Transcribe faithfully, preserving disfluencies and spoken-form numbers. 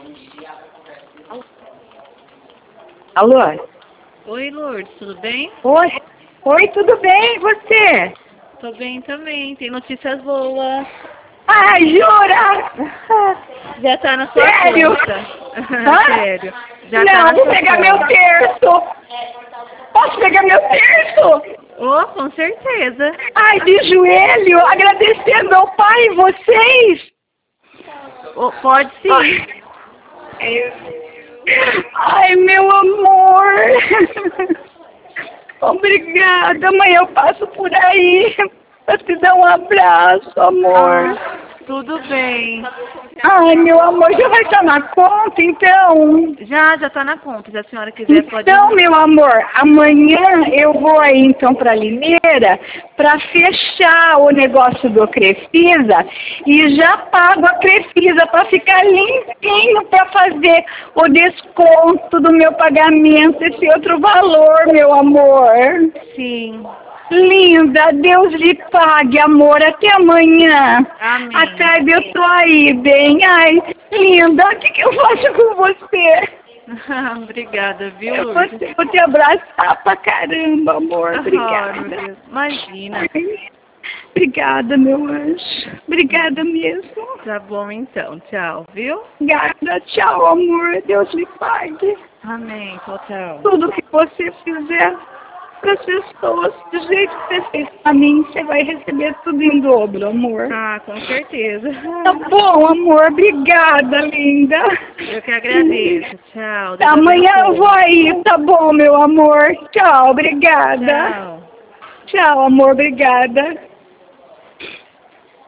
Alô? Oi, Lourdes, tudo bem? Oi, Oi, tudo bem? E você? Tô bem também, tem notícias boas. Ai, jura? Já tá na sua Sério? conta. Hã? Sério. Já Não, tá na vou sua pegar conta. meu terço. Posso pegar meu terço? Oh, com certeza. Ai, de joelho, agradecendo ao pai e vocês. Oh, pode sim. Ai, Ai, meu amor. Obrigada, amanhã eu passo por aí pra te dar um abraço, amor. Ah, tudo bem. Ai, meu amor, já vai estar na conta, então? Já, já tá na conta. Se a senhora quiser, pode... Então, meu amor, amanhã eu vou aí, então, pra Limeira pra fechar o negócio do Crefisa e já pago a Crefisa pra ficar limpinho pra fazer o desconto do meu pagamento, esse outro valor, meu amor. Sim. Linda, Deus lhe pague, amor. Até amanhã. Amém. À tarde eu tô aí, bem. Ai, linda, o que, que eu faço com você? Obrigada, viu, Eu vou Lourdes? te, vou te abraçar pra caramba, amor. Obrigada. Oh, meu Deus. Imagina. Ai, obrigada, meu anjo. Obrigada mesmo. Tá bom então, tchau, viu? Obrigada. Tchau, amor. Deus lhe pague. Amém, tchau, tchau. Tudo que você fizer para as pessoas, do jeito que você fez pra mim, você vai receber tudo em dobro, amor. Ah, com certeza. Tá bom, amor. Obrigada, linda. Eu que agradeço. Tchau. Deus Tá, amanhã eu abençoe. vou aí, tá bom, meu amor. Tchau, obrigada. Tchau. Tchau, amor, obrigada.